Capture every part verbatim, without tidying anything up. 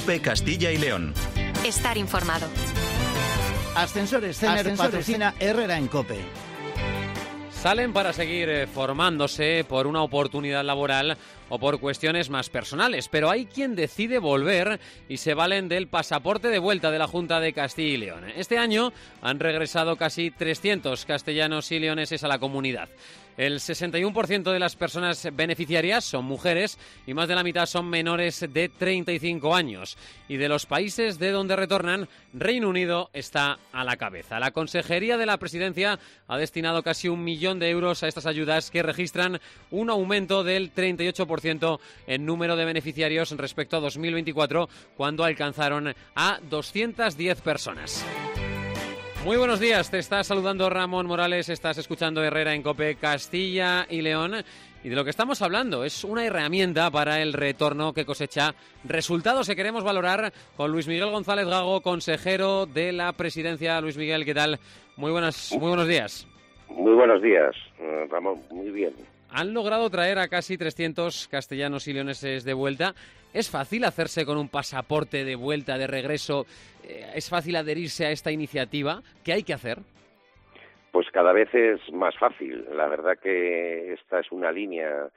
COPE Castilla y León. Estar informado. Ascensores Cener patrocina Herrera en COPE. Salen para seguir eh, formándose por una oportunidad laboral o por cuestiones más personales, pero hay quien decide volver y se valen del pasaporte de vuelta de la Junta de Castilla y León. Este año han regresado casi trescientos castellanos y leoneses a la comunidad. El sesenta y uno por ciento de las personas beneficiarias son mujeres y más de la mitad son menores de treinta y cinco años. Y de los países de donde retornan, Reino Unido está a la cabeza. La Consejería de la Presidencia ha destinado casi un millón de euros a estas ayudas que registran un aumento del treinta y ocho por ciento en número de beneficiarios respecto a dos mil veinticuatro, cuando alcanzaron a doscientas diez personas. Muy buenos días, te está saludando Ramón Morales, estás escuchando Herrera en COPE Castilla y León. Y de lo que estamos hablando es una herramienta para el retorno que cosecha resultados que queremos valorar con Luis Miguel González Gago, consejero de la Presidencia. Luis Miguel, ¿qué tal? Muy buenas, muy buenos días. Muy buenos días, Ramón, muy bien. Han logrado traer a casi trescientos castellanos y leoneses de vuelta. ¿Es fácil hacerse con un pasaporte de vuelta, de regreso? ¿Es fácil adherirse a esta iniciativa? ¿Qué hay que hacer? Pues cada vez es más fácil. La verdad que esta es una línea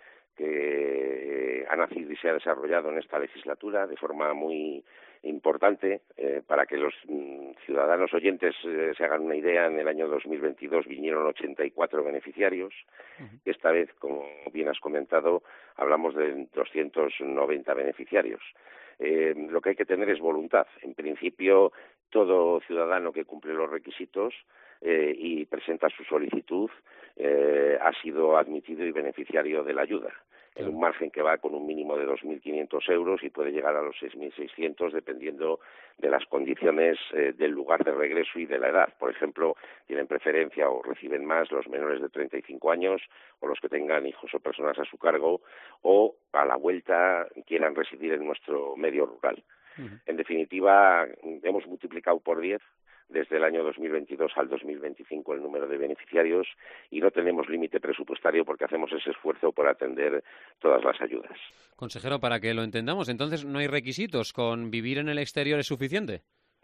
que ha nacido y se ha desarrollado en esta legislatura de forma muy importante. Eh, para que los mm, ciudadanos oyentes eh, se hagan una idea, en el año dos mil veintidós vinieron ochenta y cuatro beneficiarios. Uh-huh. Esta vez, como bien has comentado, hablamos de doscientos noventa beneficiarios. Eh, lo que hay que tener es voluntad. En principio, todo ciudadano que cumple los requisitos eh, y presenta su solicitud eh, ha sido admitido y beneficiario de la ayuda, en un margen que va con un mínimo de dos mil quinientos euros y puede llegar a los seis mil seiscientos dependiendo de las condiciones eh, del lugar de regreso y de la edad. Por ejemplo, tienen preferencia o reciben más los menores de treinta y cinco años o los que tengan hijos o personas a su cargo o a la vuelta quieran residir en nuestro medio rural. Uh-huh. En definitiva, hemos multiplicado por diez desde el año dos mil veintidós al dos mil veinticinco el número de beneficiarios y no tenemos límite presupuestario porque hacemos ese esfuerzo por atender todas las ayudas. Consejero, para que lo entendamos, entonces no hay requisitos, ¿con vivir en el exterior es suficiente?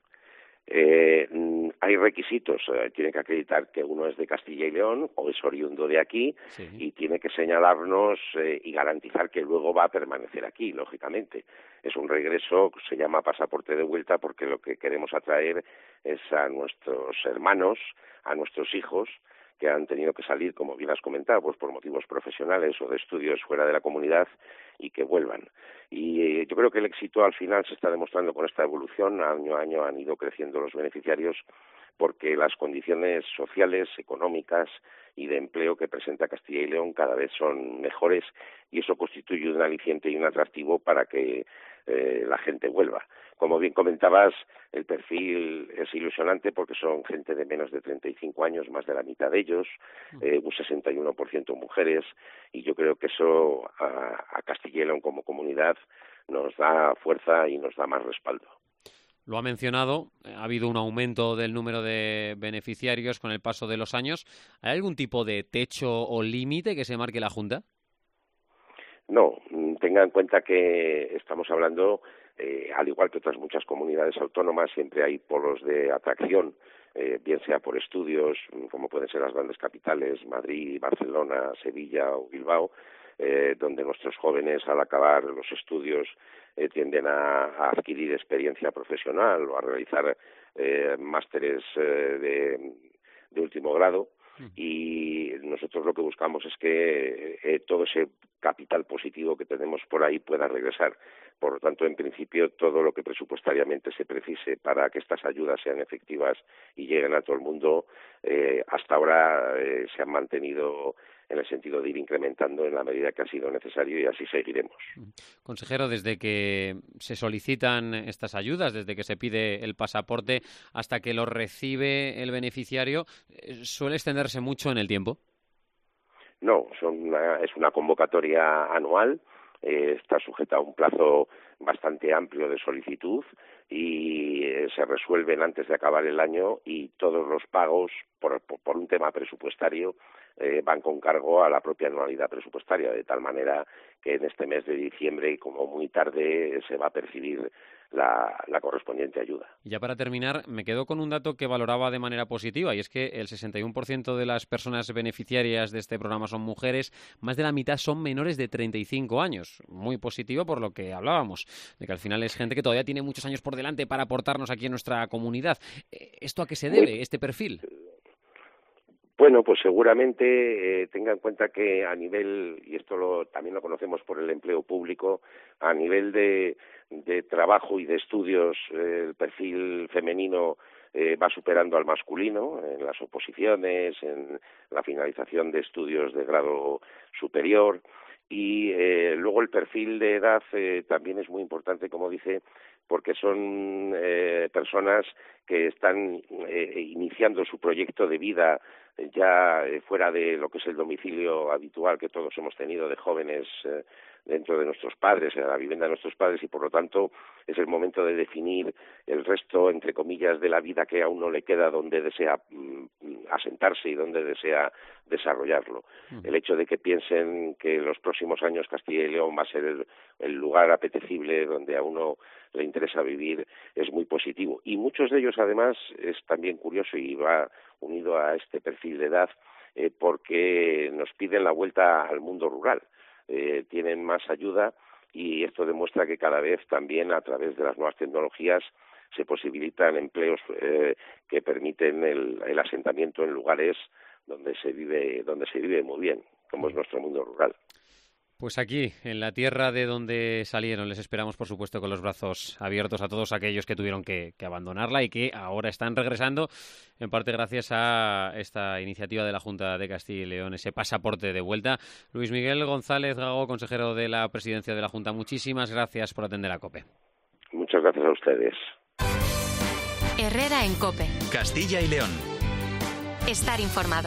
Eh, hay requisitos, eh, tiene que acreditar que uno es de Castilla y León o es oriundo de aquí, sí, y tiene que señalarnos eh, y garantizar que luego va a permanecer aquí, lógicamente. Es un regreso, se llama pasaporte de vuelta porque lo que queremos atraer es a nuestros hermanos, a nuestros hijos, que han tenido que salir, como bien has comentado, pues por motivos profesionales o de estudios fuera de la comunidad y que vuelvan. Y eh, yo creo que el éxito al final se está demostrando con esta evolución. Año a año han ido creciendo los beneficiarios porque las condiciones sociales, económicas y de empleo que presenta Castilla y León cada vez son mejores y eso constituye un aliciente y un atractivo para que eh, la gente vuelva. Como bien comentabas, el perfil es ilusionante porque son gente de menos de treinta y cinco años, más de la mitad de ellos, eh, un sesenta y uno por ciento mujeres, y yo creo que eso a, a Castilla y León como comunidad nos da fuerza y nos da más respaldo. Lo ha mencionado, ha habido un aumento del número de beneficiarios con el paso de los años. ¿Hay algún tipo de techo o límite que se marque la Junta? No, tenga en cuenta que estamos hablando, eh, al igual que otras muchas comunidades autónomas, siempre hay polos de atracción, eh, bien sea por estudios, como pueden ser las grandes capitales, Madrid, Barcelona, Sevilla o Bilbao, eh, donde nuestros jóvenes al acabar los estudios eh, tienden a, a adquirir experiencia profesional o a realizar eh, másteres eh, de, de último grado. Y nosotros lo que buscamos es que eh, todo ese capital positivo que tenemos por ahí pueda regresar. Por lo tanto, en principio, todo lo que presupuestariamente se precise para que estas ayudas sean efectivas y lleguen a todo el mundo, eh, hasta ahora eh, se han mantenido en el sentido de ir incrementando en la medida que ha sido necesario y así seguiremos. Consejero, desde que se solicitan estas ayudas, desde que se pide el pasaporte hasta que lo recibe el beneficiario, ¿suele extenderse mucho en el tiempo? No, son una, es una convocatoria anual, eh, está sujeta a un plazo bastante amplio de solicitud y eh, se resuelven antes de acabar el año, y todos los pagos, por, por, por un tema presupuestario, eh, van con cargo a la propia anualidad presupuestaria, de tal manera que en este mes de diciembre, como muy tarde, se va a percibir la, la correspondiente ayuda. Y ya para terminar, me quedo con un dato que valoraba de manera positiva, y es que el sesenta y uno por ciento de las personas beneficiarias de este programa son mujeres, más de la mitad son menores de treinta y cinco años. Muy positivo por lo que hablábamos, de que al final es gente que todavía tiene muchos años por delante para aportarnos aquí en nuestra comunidad. ¿Esto a qué se debe, este perfil? Bueno, pues seguramente eh, tenga en cuenta que a nivel, y esto lo, también lo conocemos por el empleo público, a nivel de, de trabajo y de estudios, eh, el perfil femenino eh, va superando al masculino en las oposiciones, en la finalización de estudios de grado superior, y eh, luego el perfil de edad eh, también es muy importante, como dice, porque son eh, personas que están eh, iniciando su proyecto de vida ya eh, fuera de lo que es el domicilio habitual que todos hemos tenido de jóvenes eh, dentro de nuestros padres, en la vivienda de nuestros padres, y por lo tanto es el momento de definir el resto, entre comillas, de la vida que a uno le queda, donde desea mm, asentarse y donde desea desarrollarlo. Uh-huh. El hecho de que piensen que en los próximos años Castilla y León va a ser el, el lugar apetecible donde a uno le interesa vivir es muy positivo. Y muchos de ellos, además, es también curioso y va unido a este perfil de edad, eh, porque nos piden la vuelta al mundo rural. Eh, tienen más ayuda, y esto demuestra que cada vez también a través de las nuevas tecnologías se posibilitan empleos eh, que permiten el, el asentamiento en lugares donde se vive donde se vive muy bien, como es nuestro mundo rural. Pues aquí, en la tierra de donde salieron, les esperamos, por supuesto, con los brazos abiertos a todos aquellos que tuvieron que, que abandonarla y que ahora están regresando, en parte gracias a esta iniciativa de la Junta de Castilla y León, ese pasaporte de vuelta. Luis Miguel González Gago, consejero de la Presidencia de la Junta, muchísimas gracias por atender a COPE. Muchas gracias a ustedes. Herrera en COPE. Castilla y León. Estar informado.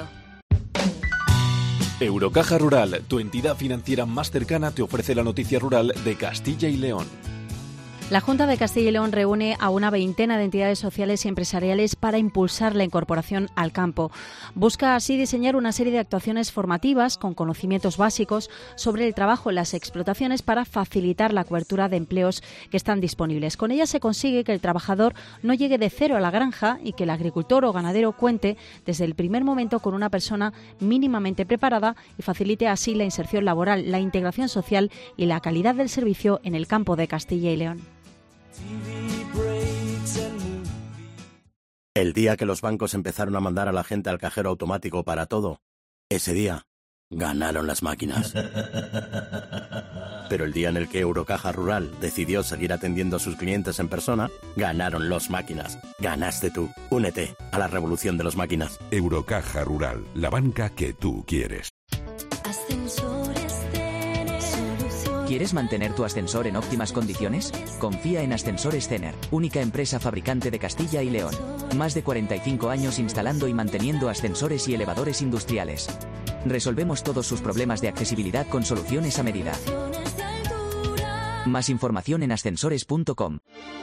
Eurocaja Rural, tu entidad financiera más cercana, te ofrece la noticia rural de Castilla y León. La Junta de Castilla y León reúne a una veintena de entidades sociales y empresariales para impulsar la incorporación al campo. Busca así diseñar una serie de actuaciones formativas con conocimientos básicos sobre el trabajo en las explotaciones para facilitar la cobertura de empleos que están disponibles. Con ella se consigue que el trabajador no llegue de cero a la granja y que el agricultor o ganadero cuente desde el primer momento con una persona mínimamente preparada y facilite así la inserción laboral, la integración social y la calidad del servicio en el campo de Castilla y León. El día que los bancos empezaron a mandar a la gente al cajero automático para todo, ese día ganaron las máquinas. Pero el día en el que Eurocaja Rural decidió seguir atendiendo a sus clientes en persona, ganaron los máquinas. Ganaste tú. Únete a la revolución de los máquinas. Eurocaja Rural, la banca que tú quieres. ¿Quieres mantener tu ascensor en óptimas condiciones? Confía en Ascensores Cener, única empresa fabricante de Castilla y León. Más de cuarenta y cinco años instalando y manteniendo ascensores y elevadores industriales. Resolvemos todos sus problemas de accesibilidad con soluciones a medida. Más información en ascensores punto com.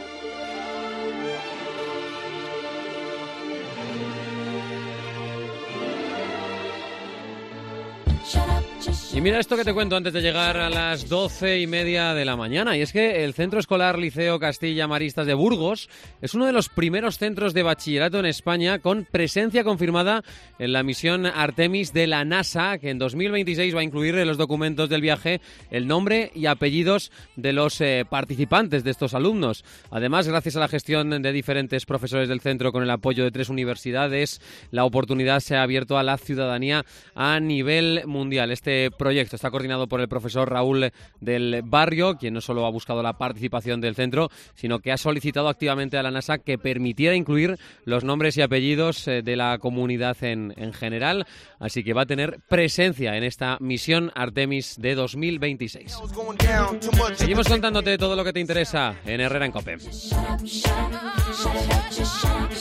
Y mira esto que te cuento antes de llegar a las doce y media de la mañana, y es que el Centro Escolar Liceo Castilla Maristas de Burgos es uno de los primeros centros de bachillerato en España con presencia confirmada en la misión Artemis de la NASA, que en dos mil veintiséis va a incluir en los documentos del viaje el nombre y apellidos de los eh, participantes de estos alumnos. Además, gracias a la gestión de diferentes profesores del centro con el apoyo de tres universidades, la oportunidad se ha abierto a la ciudadanía a nivel mundial. Este proyecto está coordinado por el profesor Raúl del Barrio, quien no solo ha buscado la participación del centro, sino que ha solicitado activamente a la NASA que permitiera incluir los nombres y apellidos de la comunidad en, en general. Así que va a tener presencia en esta misión Artemis de dos mil veintiséis. Seguimos contándote todo lo que te interesa en Herrera en COPE.